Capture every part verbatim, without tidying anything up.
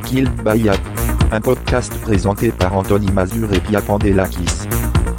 Kill by App, un podcast présenté par Anthony Mazur et Pia Pandelakis.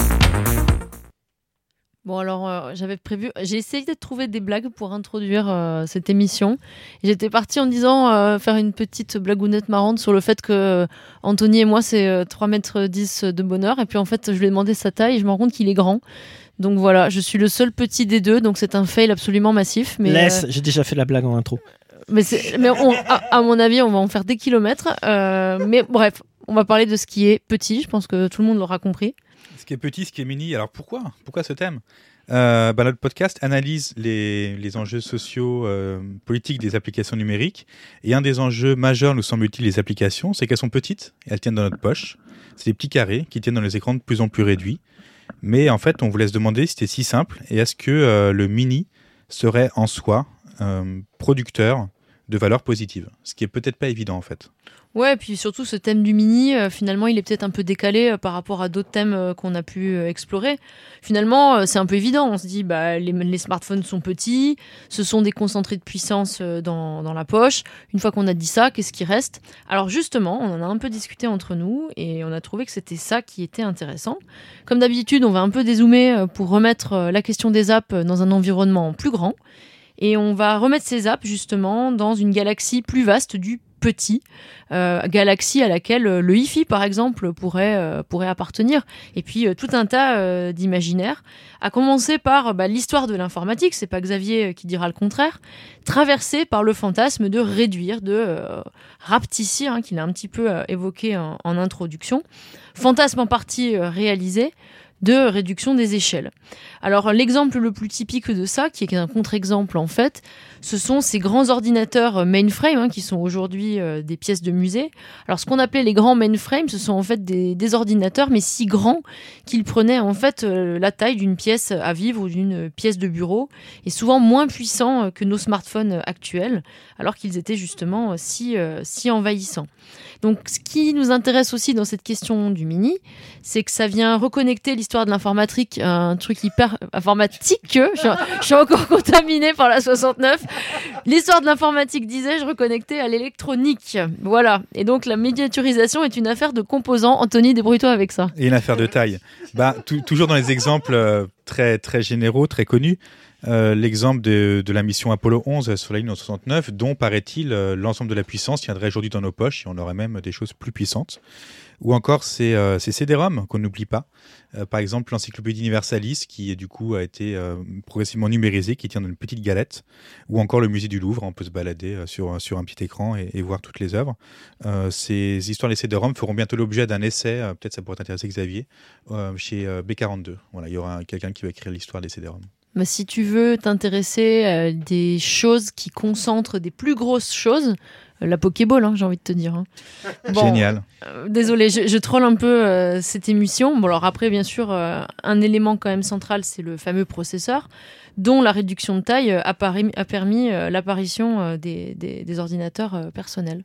Bon alors euh, j'avais prévu, j'ai essayé de trouver des blagues pour introduire euh, cette émission. J'étais partie en disant euh, faire une petite blagounette marrante sur le fait que euh, Anthony et moi c'est euh, trois mètres dix de bonheur, et puis en fait je lui ai demandé sa taille et je me rends compte qu'il est grand. Donc voilà, je suis le seul petit des deux, donc c'est un fail absolument massif. Mais, Laisse, euh, j'ai déjà fait la blague en intro. Mais, c'est, mais on, à, à mon avis on va en faire des kilomètres. Euh, mais bref, on va parler de ce qui est petit, je pense que tout le monde l'aura compris. Ce qui est petit, ce qui est mini. Alors pourquoi Pourquoi ce thème euh, bah, Notre podcast analyse les, les enjeux sociaux, euh, politiques des applications numériques. Et un des enjeux majeurs, nous semble-t-il, des applications, c'est qu'elles sont petites et elles tiennent dans notre poche. C'est des petits carrés qui tiennent dans les écrans de plus en plus réduits. Mais en fait, on vous laisse demander si c'était si simple. Et est-ce que euh, le mini serait en soi euh, producteur de valeurs positives ? Ce qui est peut-être pas évident en fait. Ouais, et puis surtout ce thème du mini, euh, finalement, il est peut-être un peu décalé euh, par rapport à d'autres thèmes euh, qu'on a pu euh, explorer. Finalement, euh, c'est un peu évident. On se dit, bah, les, les smartphones sont petits, ce sont des concentrés de puissance euh, dans, dans la poche. Une fois qu'on a dit ça, qu'est-ce qui reste ? Alors justement, on en a un peu discuté entre nous et on a trouvé que c'était ça qui était intéressant. Comme d'habitude, on va un peu dézoomer euh, pour remettre euh, la question des apps dans un environnement plus grand. Et on va remettre ces apps justement dans une galaxie plus vaste du petit, euh, galaxie à laquelle le hi-fi par exemple pourrait, euh, pourrait appartenir, et puis euh, tout un tas euh, d'imaginaires, à commencer par bah, l'histoire de l'informatique, c'est pas Xavier qui dira le contraire, traversée par le fantasme de réduire, de euh, rapetissir, hein, qu'il a un petit peu euh, évoqué en, en introduction, fantasme en partie euh, réalisé, de réduction des échelles. Alors l'exemple le plus typique de ça, qui est un contre-exemple en fait, ce sont ces grands ordinateurs mainframe hein, qui sont aujourd'hui euh, des pièces de musée. Alors ce qu'on appelait les grands mainframes, ce sont en fait des, des ordinateurs mais si grands qu'ils prenaient en fait euh, la taille d'une pièce à vivre ou d'une pièce de bureau, et souvent moins puissants euh, que nos smartphones actuels, alors qu'ils étaient justement euh, si, euh, si envahissants. Donc ce qui nous intéresse aussi dans cette question du mini, c'est que ça vient reconnecter l'histoire de l'informatique à un truc hyper informatique. Je, je suis encore contaminée par la soixante-neuf. L'histoire de l'informatique, disais-je, reconnectée à l'électronique. Voilà. Et donc la miniaturisation est une affaire de composants. Anthony, débrouille-toi avec ça. Et une affaire de taille. Bah, t- toujours dans les exemples euh, très, très généraux, très connus. Euh, l'exemple de, de la mission Apollo onze sur la Lune en soixante-neuf, dont, paraît-il, euh, l'ensemble de la puissance tiendrait aujourd'hui dans nos poches et on aurait même des choses plus puissantes. Ou encore ces, euh, ces C D-ROM qu'on n'oublie pas. Euh, par exemple, l'encyclopédie Universalis, qui du coup a été euh, progressivement numérisée, qui tient dans une petite galette. Ou encore le musée du Louvre, on peut se balader euh, sur, sur un petit écran et, et voir toutes les œuvres. Euh, ces histoires des C D-ROM feront bientôt l'objet d'un essai, euh, peut-être ça pourrait t'intéresser Xavier, euh, chez euh, B quarante-deux. Voilà, il y aura quelqu'un qui va écrire l'histoire des C D-ROM. Bah, si tu veux t'intéresser à des choses qui concentrent des plus grosses choses, la Pokéball, hein, j'ai envie de te dire. Hein. Bon, génial. Euh, désolé, je, je troll un peu euh, cette émission. Bon, alors après, bien sûr, euh, un élément quand même central, c'est le fameux processeur, dont la réduction de taille euh, a, pari- a permis euh, l'apparition euh, des, des, des ordinateurs euh, personnels.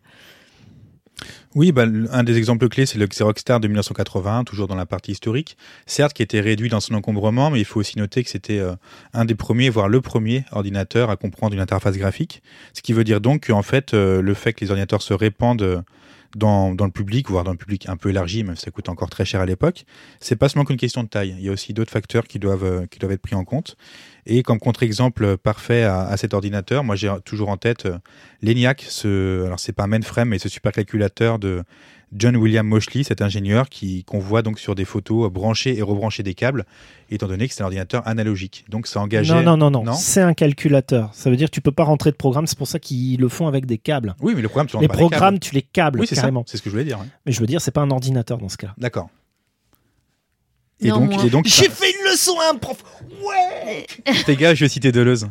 Oui, bah, un des exemples clés, c'est le Xerox Star de dix-neuf cent quatre-vingt-un, toujours dans la partie historique. Certes, qui était réduit dans son encombrement, mais il faut aussi noter que c'était euh, un des premiers, voire le premier ordinateur à comprendre une interface graphique. Ce qui veut dire donc qu'en fait, euh, le fait que les ordinateurs se répandent euh, dans, dans le public, voire dans le public un peu élargi, même si ça coûte encore très cher à l'époque, c'est pas seulement qu'une question de taille. Il y a aussi d'autres facteurs qui doivent, euh, qui doivent être pris en compte. Et comme contre-exemple parfait à, à cet ordinateur, moi j'ai toujours en tête euh, l'ENIAC, ce, alors c'est pas un mainframe, mais ce supercalculateur de John William Moseley, cet ingénieur qui, qu'on voit donc sur des photos euh, brancher et rebrancher des câbles, étant donné que c'est un ordinateur analogique. Donc ça engageait... Non, non, non, non, non c'est un calculateur. Ça veut dire que tu peux pas rentrer de programme, c'est pour ça qu'ils le font avec des câbles. Oui, mais le programme, tu rentres Les pas programmes, les câbles. tu les câbles oui, c'est carrément. Ça, c'est ce que je voulais dire. Ouais. Mais je veux dire, c'est pas un ordinateur dans ce cas. D'accord. Et non, donc, moi... et donc, j'ai fait une leçon à un prof. Ouais. Fais gaffe, je vais citer Deleuze.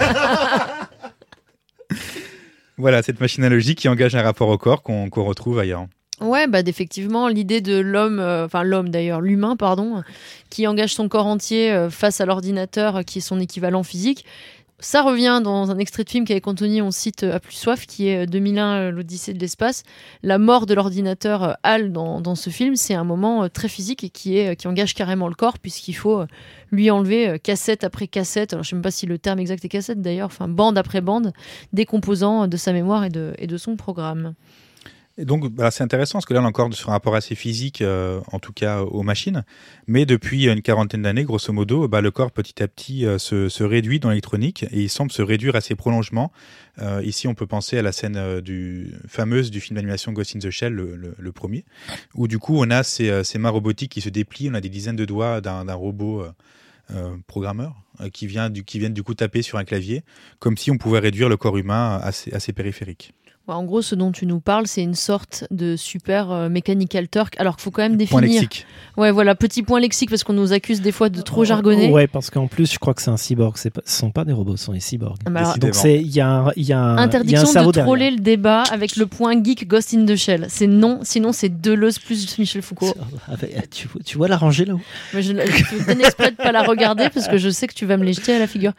Voilà, cette machine analogique qui engage un rapport au corps qu'on, qu'on retrouve ailleurs. Ouais, bah effectivement, l'idée de l'homme, enfin euh, l'homme d'ailleurs, l'humain, pardon, qui engage son corps entier euh, face à l'ordinateur, euh, qui est son équivalent physique. Ça revient dans un extrait de film qu'avec Anthony on cite à plus soif, qui est deux mille un, l'Odyssée de l'espace. La mort de l'ordinateur Hal dans, dans ce film, c'est un moment très physique et qui, est, qui engage carrément le corps, puisqu'il faut lui enlever cassette après cassette, alors je ne sais même pas si le terme exact est cassette d'ailleurs, enfin bande après bande, des composants de sa mémoire et de, et de son programme. Et donc, bah, c'est intéressant parce que là, on est encore sur un rapport assez physique, euh, en tout cas aux machines. Mais depuis une quarantaine d'années, grosso modo, bah, le corps petit à petit euh, se, se réduit dans l'électronique et il semble se réduire à ses prolongements. Euh, ici, on peut penser à la scène euh, du, fameuse du film d'animation Ghost in the Shell, le, le, le premier, où du coup, on a ces, euh, ces mains robotiques qui se déplient. On a des dizaines de doigts d'un, d'un robot euh, euh, programmeur euh, qui, vient du, qui viennent du coup taper sur un clavier, comme si on pouvait réduire le corps humain à ses, à ses périphériques. En gros, ce dont tu nous parles, c'est une sorte de super euh, Mechanical Turk. Alors qu'il faut quand même Point définir. lexique. Ouais, voilà, petit point lexique parce qu'on nous accuse des fois de trop jargonner. Ouais, parce qu'en plus, je crois que c'est un cyborg. C'est pas, ce sont pas des robots, ce sont des cyborgs. Ah, bah alors, Donc c'est, il y a un, il y a un, interdiction il y a un cerveau de troller derrière. le débat avec le point geek Ghost in the Shell. C'est non, sinon c'est Deleuze plus Michel Foucault. Ah, bah, tu, vois- tu vois la rangée là-haut. Mais je, je fais bien exprès de pas la regarder parce que je sais que tu vas me les jeter à la figure.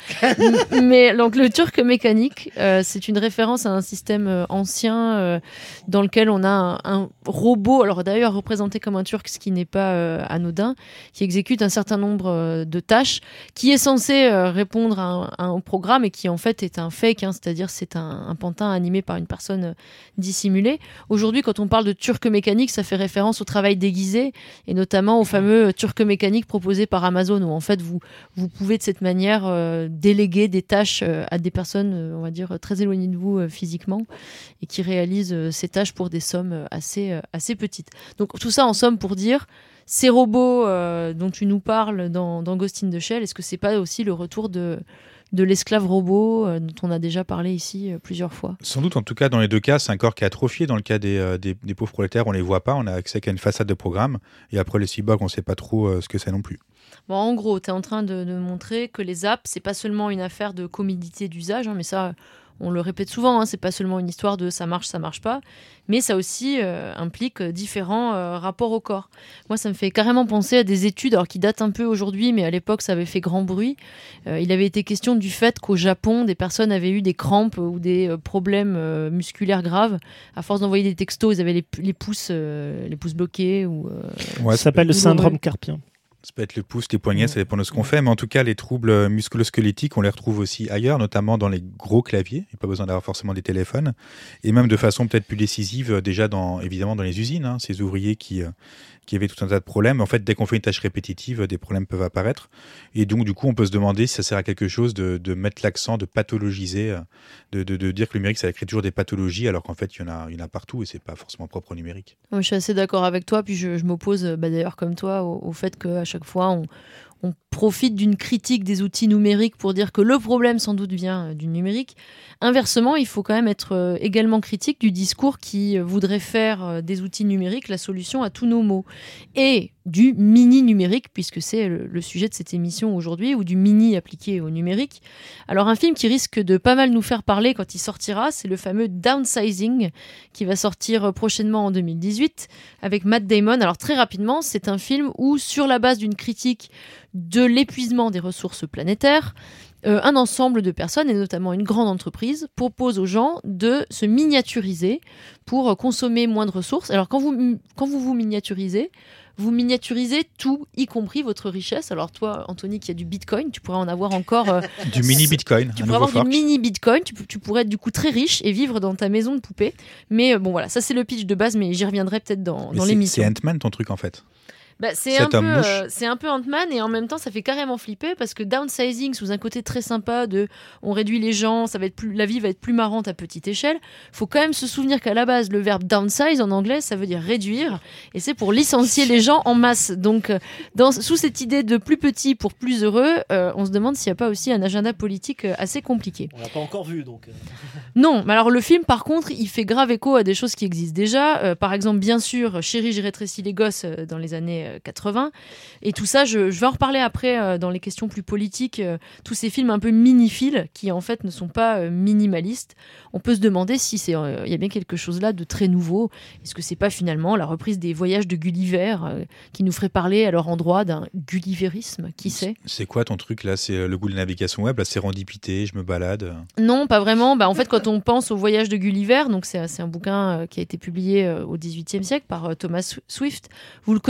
Mais donc le turc mécanique, euh, c'est une référence à un système euh, ancien euh, dans lequel on a un, un robot, alors d'ailleurs représenté comme un turc, ce qui n'est pas euh, anodin, qui exécute un certain nombre euh, de tâches, qui est censé euh, répondre à un, à un programme et qui en fait est un fake, hein, c'est-à-dire c'est un, un pantin animé par une personne euh, dissimulée. Aujourd'hui, quand on parle de turc mécanique, ça fait référence au travail déguisé et notamment au fameux turc mécanique proposé par Amazon, où en fait vous, vous pouvez de cette manière euh, déléguer des tâches euh, à des personnes, euh, on va dire, très éloignées de vous euh, physiquement et qui réalisent euh, ces tâches pour des sommes euh, assez, euh, assez petites. Donc tout ça en somme pour dire, ces robots euh, dont tu nous parles dans, dans Ghost in the Shell, est-ce que c'est pas aussi le retour de, de l'esclave robot euh, dont on a déjà parlé ici euh, plusieurs fois? Sans doute, en tout cas, dans les deux cas, c'est un corps qui est atrophié. Dans le cas des, euh, des, des pauvres prolétaires, on les voit pas, on a accès qu'à une façade de programme. Et après, les cyborgs, on sait pas trop euh, ce que c'est non plus. Bon, en gros, tu es en train de, de montrer que les apps, c'est pas seulement une affaire de commodité d'usage, hein, mais ça, on le répète souvent, hein, c'est pas seulement une histoire de ça marche, ça marche pas, mais ça aussi euh, implique différents euh, rapports au corps. Moi, ça me fait carrément penser à des études alors, qui datent un peu aujourd'hui, mais à l'époque, ça avait fait grand bruit. Euh, il avait été question du fait qu'au Japon, des personnes avaient eu des crampes ou des euh, problèmes euh, musculaires graves. À force d'envoyer des textos, ils avaient les, les, pouces, euh, les pouces bloqués. Ou, euh, Ouais, Ça s'appelle le douloureux. syndrome carpien. Ça peut être le pouce, les poignets, ça dépend de ce qu'on fait. Mais en tout cas, les troubles musculo-squelettiques, on les retrouve aussi ailleurs, notamment dans les gros claviers. Il n'y a pas besoin d'avoir forcément des téléphones. Et même de façon peut-être plus décisive, déjà, dans, évidemment, dans les usines. Hein, ces ouvriers qui, euh, qui avaient tout un tas de problèmes. En fait, dès qu'on fait une tâche répétitive, des problèmes peuvent apparaître. Et donc, du coup, on peut se demander si ça sert à quelque chose de, de mettre l'accent, de pathologiser, de, de, de dire que le numérique, ça crée toujours des pathologies, alors qu'en fait, il y en a, il y en a partout et c'est pas forcément propre au numérique. Moi, je suis assez d'accord avec toi, puis je, je m'oppose bah, d'ailleurs comme toi au, au fait qu'à chaque fois on, on profite d'une critique des outils numériques pour dire que le problème sans doute vient euh, du numérique. Inversement, il faut quand même être euh, également critique du discours qui euh, voudrait faire euh, des outils numériques la solution à tous nos maux. Et du mini numérique, puisque c'est le, le sujet de cette émission aujourd'hui, ou du mini appliqué au numérique. Alors un film qui risque de pas mal nous faire parler quand il sortira, c'est le fameux Downsizing, qui va sortir prochainement en deux mille dix-huit, avec Matt Damon. Alors très rapidement, c'est un film où, sur la base d'une critique de l'épuisement des ressources planétaires, euh, un ensemble de personnes, et notamment une grande entreprise, propose aux gens de se miniaturiser pour consommer moins de ressources. Alors quand vous, quand vous vous miniaturisez, vous miniaturisez tout, y compris votre richesse. Alors toi, Anthony, qui a du Bitcoin, tu pourrais en avoir encore... Euh, Du mini Bitcoin, tu un pourrais avoir nouveau fork. du mini Bitcoin, tu, tu pourrais être du coup très riche et vivre dans ta maison de poupée. Mais euh, bon voilà, ça c'est le pitch de base, mais j'y reviendrai peut-être dans, Mais dans c'est- l'émission. C'est Ant-Man ton truc en fait. Bah, c'est, Cet un homme peu, mouche. euh, c'est un peu Ant-Man et en même temps ça fait carrément flipper parce que downsizing sous un côté très sympa de on réduit les gens, ça va être plus, la vie va être plus marrante à petite échelle. Faut quand même se souvenir qu'à la base le verbe downsize en anglais ça veut dire réduire et c'est pour licencier les gens en masse. Donc euh, dans, sous cette idée de plus petit pour plus heureux, euh, on se demande s'il n'y a pas aussi un agenda politique euh, assez compliqué. On l'a pas encore vu donc. Non, mais alors le film, par contre, il fait grave écho à des choses qui existent déjà. Euh, par exemple, bien sûr, Chérie, j'ai rétréci les gosses euh, dans les années euh, quatre-vingts. Et tout ça, je, je vais en reparler après euh, dans les questions plus politiques. Euh, tous ces films un peu mini-fils qui, en fait, ne sont pas euh, minimalistes. On peut se demander si c'est, euh, y a bien quelque chose là de très nouveau. Est-ce que c'est pas finalement la reprise des voyages de Gulliver euh, qui nous ferait parler à leur endroit d'un gulliverisme? Qui sait? C'est quoi ton truc là? C'est euh, le goût de la navigation web, la sérendipité, je me balade. Non, pas vraiment. Bah, en fait, quand on pense au voyage de Gulliver, donc c'est, c'est un bouquin euh, qui a été publié euh, au dix-huitième siècle par euh, Thomas Swift, vous le connaissez mieux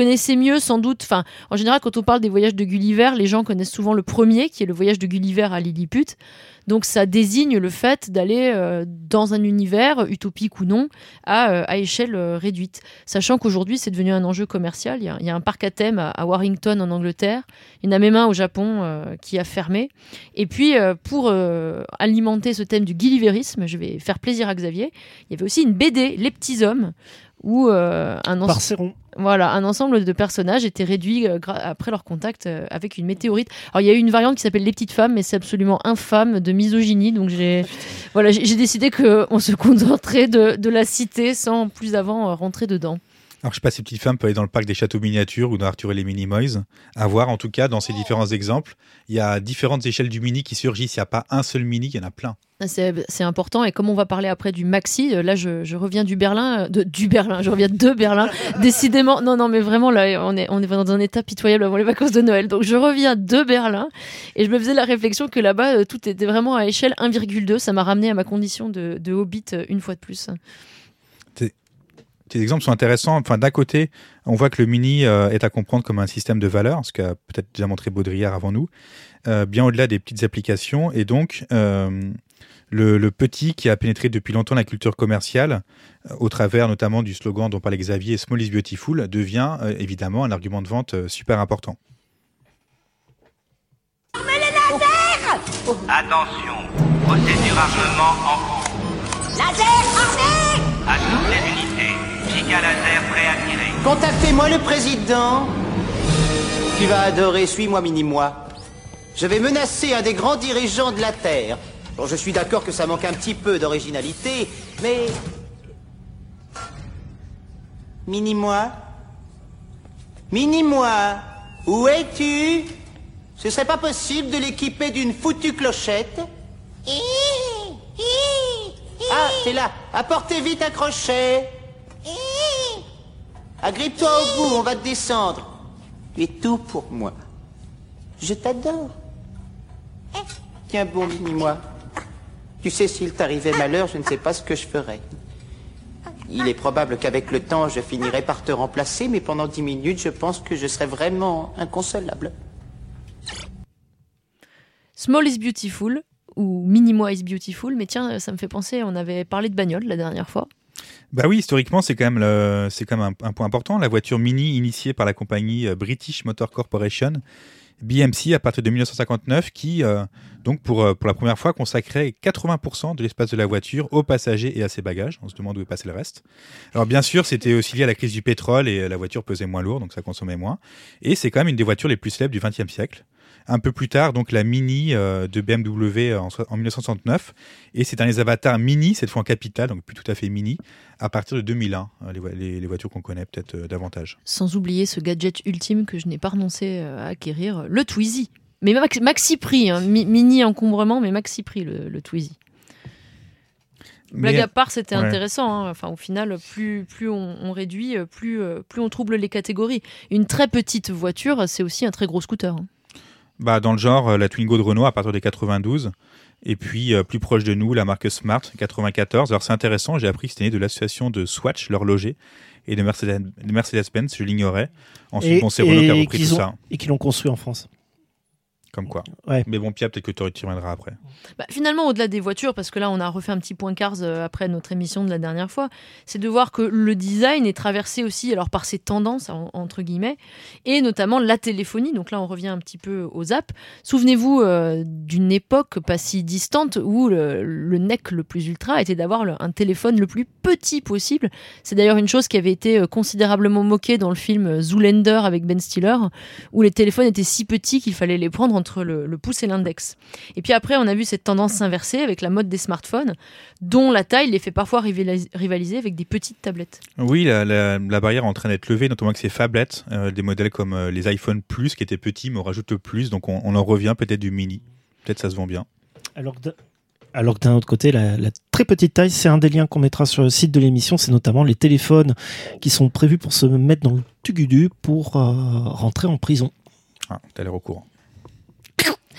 mieux sans doute. Enfin, en général, quand on parle des voyages de Gulliver, les gens connaissent souvent le premier, qui est le voyage de Gulliver à Lilliput. Donc ça désigne le fait d'aller euh, dans un univers, utopique ou non, à, euh, à échelle euh, réduite. Sachant qu'aujourd'hui, c'est devenu un enjeu commercial. Il y a, il y a un parc à thème à, à Warrington, en Angleterre. Il y en a même un au Japon euh, qui a fermé. Et puis, euh, pour euh, alimenter ce thème du Gulliverisme, je vais faire plaisir à Xavier, il y avait aussi une B D, Les Petits Hommes, où euh, un, Par Céron. voilà, un ensemble de personnages était réduit euh, gra- après leur contact euh, avec une météorite. Alors il y a eu une variante qui s'appelle Les Petites Femmes, mais c'est absolument infâme de misogynie, donc j'ai, voilà, j'ai, j'ai décidé qu'on se contenterait de, de la citer sans plus avant euh, rentrer dedans. Alors, je sais pas, ces petites femmes peuvent aller dans le parc des châteaux miniatures ou dans Arthur et les Minimoys. À voir, en tout cas, dans ces différents exemples, il y a différentes échelles du mini qui surgissent. Il n'y a pas un seul mini, il y en a plein. C'est, c'est important, et comme on va parler après du maxi, euh, là je, je reviens du Berlin, euh, de, du Berlin, je reviens de Berlin, décidément, non non mais vraiment là on est, on est dans un état pitoyable avant les vacances de Noël, donc je reviens de Berlin, et je me faisais la réflexion que là-bas euh, tout était vraiment à échelle un virgule deux, ça m'a ramené à ma condition de, de hobbit euh, une fois de plus. Ces exemples sont intéressants. Enfin, d'un côté, on voit que le mini euh, est à comprendre comme un système de valeurs, ce qu'a peut-être déjà montré Baudrillard avant nous, euh, bien au-delà des petites applications. Et donc, euh, le, le petit qui a pénétré depuis longtemps la culture commerciale, euh, au travers notamment du slogan dont parlait Xavier, Small is Beautiful, devient euh, évidemment un argument de vente euh, super important. Mais les lasers ! Attention, procédure armement en cours. Laser armé ! À toutes les unités, giga laser prêt à tirer. Contactez-moi le président. Tu vas adorer, suis-moi, mini-moi. Je vais menacer un des grands dirigeants de la Terre. Bon, je suis d'accord que ça manque un petit peu d'originalité, mais... Mini-moi Mini-moi, où es-tu? Ce serait pas possible de l'équiper d'une foutue clochette? Ah, t'es là. Apportez vite un crochet. Agrippe-toi au bout, on va te descendre. Tu es tout pour moi. Je t'adore. Tiens bon, mini-moi. Tu sais, s'il t'arrivait malheur, je ne sais pas ce que je ferais. Il est probable qu'avec le temps, je finirai par te remplacer, mais pendant dix minutes, je pense que je serais vraiment inconsolable. Small is beautiful, ou Mini-moi is beautiful, mais tiens, ça me fait penser, on avait parlé de bagnole la dernière fois. Bah oui, historiquement, c'est quand même, le, c'est quand même un, un point important. La voiture Mini, initiée par la compagnie British Motor Corporation, B M C, à partir de dix-neuf cent cinquante-neuf, qui, euh, donc pour, pour la première fois, consacrait quatre-vingts pour cent de l'espace de la voiture aux passagers et à ses bagages. On se demande où est passé le reste. Alors bien sûr, c'était aussi lié à la crise du pétrole et la voiture pesait moins lourd, donc ça consommait moins. Et c'est quand même une des voitures les plus célèbres du vingtième siècle. Un peu plus tard, donc la Mini euh, de B M W en, en dix-neuf cent soixante-neuf, et c'est dans les avatars Mini, cette fois en capital, donc plus tout à fait Mini, à partir de deux mille un, les, les, les voitures qu'on connaît peut-être euh, davantage. Sans oublier ce gadget ultime que je n'ai pas renoncé à acquérir, le Twizy. Mais max, maxi prix, hein, mi, mini encombrement, mais maxi prix le, le Twizy. Blague Mais, à part, c'était ouais. intéressant. Hein. Enfin, au final, plus, plus on, on réduit, plus, plus on trouble les catégories. Une très petite voiture, c'est aussi un très gros scooter. Hein. Bah, dans le genre, la Twingo de Renault à partir des quatre-vingt-douze. Et puis, euh, plus proche de nous, la marque Smart, quatre-vingt-quatorze. Alors, c'est intéressant, j'ai appris que c'était né de l'association de Swatch, l'horloger, et de Mercedes, de Mercedes-Benz, je l'ignorais. Ensuite, Et, bon, c'est Renault qui a et repris qu'ils tout ont- ça. et qui l'ont construit en France. Comme quoi. Ouais. Mais bon, Pia, peut-être que tu y reviendras après. Bah, finalement, au-delà des voitures, parce que là, on a refait un petit point Cars euh, après notre émission de la dernière fois, c'est de voir que le design est traversé aussi alors par ses tendances, en- entre guillemets, et notamment la téléphonie. Donc là, on revient un petit peu aux apps. Souvenez-vous euh, d'une époque pas si distante où le, le nec le plus ultra était d'avoir le- un téléphone le plus petit possible. C'est d'ailleurs une chose qui avait été euh, considérablement moquée dans le film Zoolander avec Ben Stiller, où les téléphones étaient si petits qu'il fallait les prendre entre le, le pouce et l'index. Et puis après, on a vu cette tendance s'inverser avec la mode des smartphones, dont la taille les fait parfois rivalis- rivaliser avec des petites tablettes. Oui, la, la, la barrière est en train d'être levée, notamment avec ces phablettes, euh, des modèles comme euh, les iPhone Plus qui étaient petits, mais on rajoute le plus, donc on, on en revient peut-être du mini. Peut-être ça se vend bien. Alors que, d- alors que d'un autre côté, la, la très petite taille, c'est un des liens qu'on mettra sur le site de l'émission, c'est notamment les téléphones qui sont prévus pour se mettre dans le tugudu pour euh, rentrer en prison. Ah, t'as l'air au courant.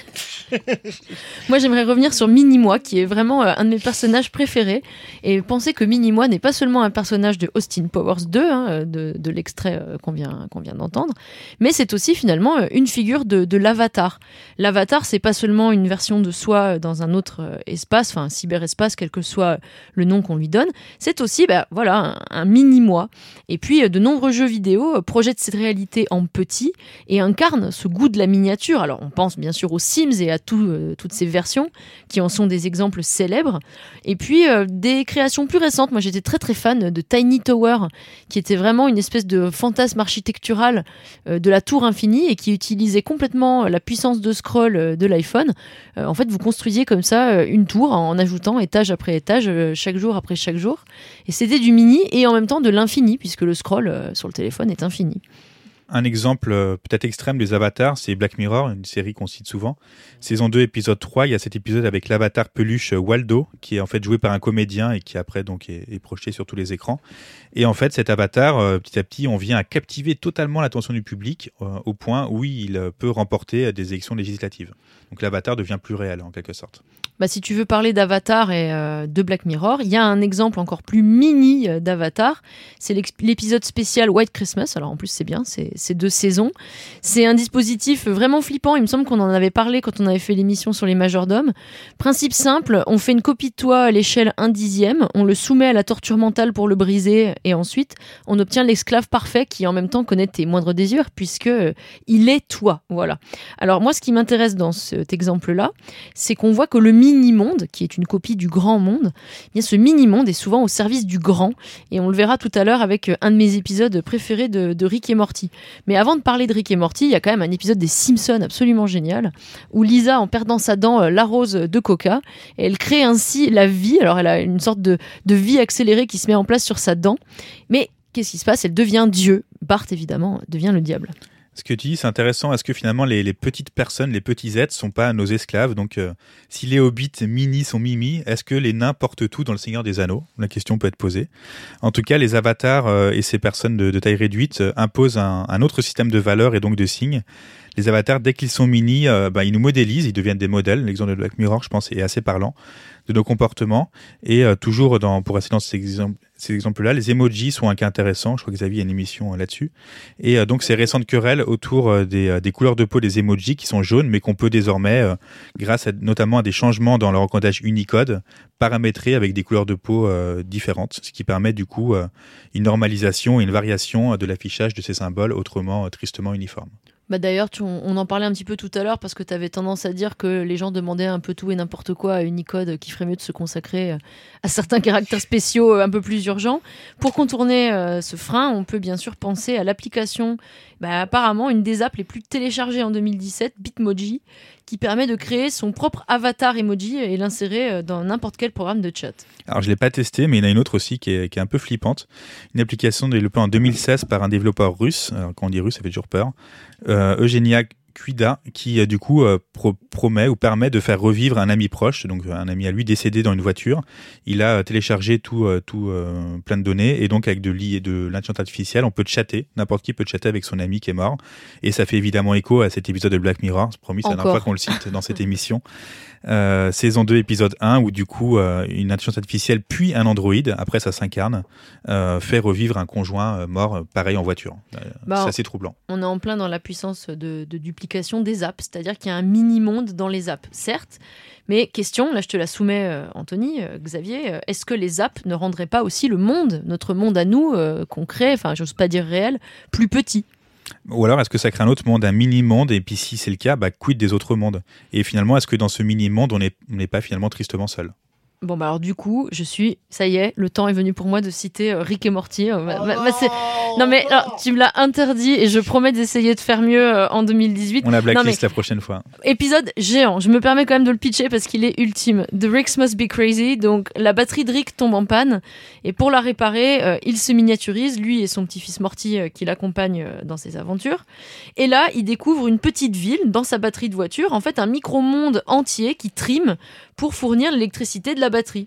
Moi, j'aimerais revenir sur Mini-Moi, qui est vraiment euh, un de mes personnages préférés. Et penser que Mini-Moi n'est pas seulement un personnage de Austin Powers deux, hein, de, de l'extrait euh, qu'on vient, qu'on vient d'entendre, mais c'est aussi finalement euh, une figure de, de l'avatar. L'avatar, c'est pas seulement une version de soi dans un autre euh, espace, enfin un cyberespace, quel que soit le nom qu'on lui donne. C'est aussi bah, voilà, un, un Mini-Moi. Et puis, euh, de nombreux jeux vidéo euh, projettent cette réalité en petit et incarnent ce goût de la miniature. Alors, on pense bien sûr aux Sims et à tout, euh, toutes ces versions qui en sont des exemples célèbres. Et puis, euh, des créations plus récentes. Moi, j'étais très très fan de Tiny Tower, qui était vraiment une espèce de fantasme architectural euh, de la tour infinie et qui utilisait complètement la puissance de scroll euh, de l'iPhone. Euh, en fait, vous construisiez comme ça euh, une tour en ajoutant étage après étage, euh, chaque jour après chaque jour. Et c'était du mini et en même temps de l'infini, puisque le scroll euh, sur le téléphone est infini. Un exemple euh, peut-être extrême des avatars, c'est Black Mirror, une série qu'on cite souvent. Saison deux, épisode trois, il y a cet épisode avec l'avatar peluche Waldo, qui est en fait joué par un comédien et qui après donc est, est projeté sur tous les écrans. Et en fait, cet avatar, euh, petit à petit, on vient à captiver totalement l'attention du public euh, au point où il peut remporter des élections législatives. Donc l'avatar devient plus réel en quelque sorte. Bah, si tu veux parler d'Avatar et euh, de Black Mirror, il y a un exemple encore plus mini euh, d'Avatar. C'est l'épisode spécial White Christmas. Alors en plus, c'est bien, c'est, c'est deux saisons. C'est un dispositif vraiment flippant. Il me semble qu'on en avait parlé quand on avait fait l'émission sur les majordomes. Principe simple, on fait une copie de toi à l'échelle un dixième, on le soumet à la torture mentale pour le briser et ensuite, on obtient l'esclave parfait qui en même temps connaît tes moindres désirs puisque euh, il est toi. Voilà. Alors moi, ce qui m'intéresse dans cet exemple-là, c'est qu'on voit que le mini-monde, qui est une copie du grand monde, eh bien ce mini-monde est souvent au service du grand, et on le verra tout à l'heure avec un de mes épisodes préférés de, de Rick et Morty. Mais avant de parler de Rick et Morty, il y a quand même un épisode des Simpsons absolument génial, où Lisa, en perdant sa dent, l'arrose de coca, et elle crée ainsi la vie. Alors elle a une sorte de, de vie accélérée qui se met en place sur sa dent, mais qu'est-ce qui se passe ? Elle devient Dieu. Bart, évidemment, devient le diable. Ce que tu dis, c'est intéressant. Est-ce que finalement, les, les petites personnes, les petits êtres, sont pas nos esclaves ? Donc, euh, si les hobbits mini sont mimi, est-ce que les nains portent tout dans le Seigneur des Anneaux ? La question peut être posée. En tout cas, les avatars euh, et ces personnes de, de taille réduite euh, imposent un, un autre système de valeurs et donc de signes. Les avatars, dès qu'ils sont mini, euh, bah, ils nous modélisent, ils deviennent des modèles. L'exemple de Black Mirror, je pense, est assez parlant de nos comportements. Et euh, toujours, dans, pour rester dans ces exemples, ces exemples-là, les emojis sont un cas intéressant. Je crois que Xavier a une émission euh, là-dessus. Et euh, donc, ces récentes querelles autour euh, des, euh, des couleurs de peau des emojis qui sont jaunes, mais qu'on peut désormais, euh, grâce à, notamment à des changements dans leur encodage Unicode, paramétrer avec des couleurs de peau euh, différentes, ce qui permet du coup euh, une normalisation et une variation de l'affichage de ces symboles autrement euh, tristement uniformes. Bah d'ailleurs, tu, on en parlait un petit peu tout à l'heure parce que tu avais tendance à dire que les gens demandaient un peu tout et n'importe quoi à Unicode, qu'il ferait mieux de se consacrer à certains caractères spéciaux un peu plus urgents. Pour contourner euh, ce frein, on peut bien sûr penser à l'application, bah, apparemment une des apps les plus téléchargées en deux mille dix-sept, Bitmoji, qui permet de créer son propre avatar emoji et l'insérer dans n'importe quel programme de chat. Alors je ne l'ai pas testé, mais il y en a une autre aussi qui est, qui est un peu flippante. Une application développée en deux mille seize par un développeur russe. Alors quand on dit russe, ça fait toujours peur. Euh, Eugenia Kuida, qui du coup euh, pro- promet ou permet de faire revivre un ami proche, donc un ami à lui décédé dans une voiture. Il a téléchargé tout, euh, tout euh, plein de données et donc avec de l'I A et de l'intelligence artificielle, on peut chatter. N'importe qui peut chatter avec son ami qui est mort. Et ça fait évidemment écho à cet épisode de Black Mirror. C'est promis, c'est la dernière fois qu'on le cite dans cette émission. Euh, saison deux, épisode un, où du coup euh, une intelligence artificielle puis un androïde, après ça s'incarne, euh, fait revivre un conjoint euh, mort, euh, pareil en voiture. Euh, bah, c'est assez troublant. On est en plein dans la puissance de, de duplication des apps, c'est-à-dire qu'il y a un mini-monde dans les apps, certes, mais question, là je te la soumets euh, Anthony, euh, Xavier, euh, est-ce que les apps ne rendraient pas aussi le monde, notre monde à nous, euh, qu'on crée, enfin j'ose pas dire réel, plus petit ? Ou alors, est-ce que ça crée un autre monde, un mini-monde, et puis si c'est le cas, bah, quid des autres mondes ? Et finalement, est-ce que dans ce mini-monde, on n'est on n'est pas finalement tristement seul ? Bon, bah alors du coup, je suis, ça y est, le temps est venu pour moi de citer euh, Rick et Morty. Euh, bah, bah, c'est... Non mais alors, tu me l'as interdit et je promets d'essayer de faire mieux euh, en deux mille dix-huit. On la blacklist mais... la prochaine fois. Épisode géant, je me permets quand même de le pitcher parce qu'il est ultime. The Ricks Must Be Crazy, donc la batterie de Rick tombe en panne et pour la réparer, euh, il se miniaturise, lui et son petit-fils Morty euh, qui l'accompagne euh, dans ses aventures. Et là, il découvre une petite ville dans sa batterie de voiture, en fait un micro-monde entier qui trime pour fournir l'électricité de la batterie.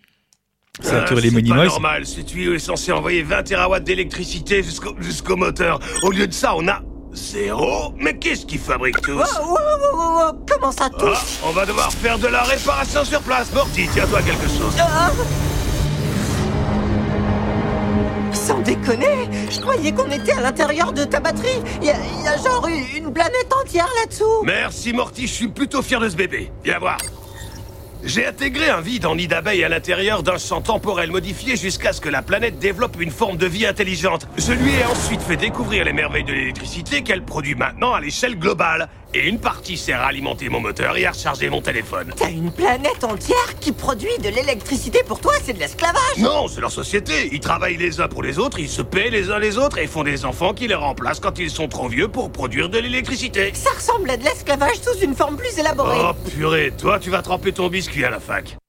Ça euh, les c'est pas noise. normal, ce tuyau est censé envoyer vingt térawatts d'électricité jusqu'au, jusqu'au moteur. Au lieu de ça, on a Zéro? Mais qu'est-ce qu'ils fabriquent tous? Oh, oh, oh, oh, oh, comment ça tous? Ah, on va devoir faire de la réparation sur place. Morty, tiens-toi quelque chose. Ah. Sans déconner, je croyais qu'on était à l'intérieur de ta batterie. Il y, a- y a genre eu une planète entière là-dessous. Merci Morty, je suis plutôt fier de ce bébé. Viens voir. J'ai intégré un vide en nid d'abeille à l'intérieur d'un champ temporel modifié jusqu'à ce que la planète développe une forme de vie intelligente. Je lui ai ensuite fait découvrir les merveilles de l'électricité qu'elle produit maintenant à l'échelle globale. Et une partie sert à alimenter mon moteur et à recharger mon téléphone. T'as une planète entière qui produit de l'électricité pour toi, c'est de l'esclavage. Non, c'est leur société. Ils travaillent les uns pour les autres, ils se paient les uns les autres et font des enfants qui les remplacent quand ils sont trop vieux pour produire de l'électricité. Ça ressemble à de l'esclavage sous une forme plus élaborée. Oh purée, toi tu vas tremper ton biscuit à la fac.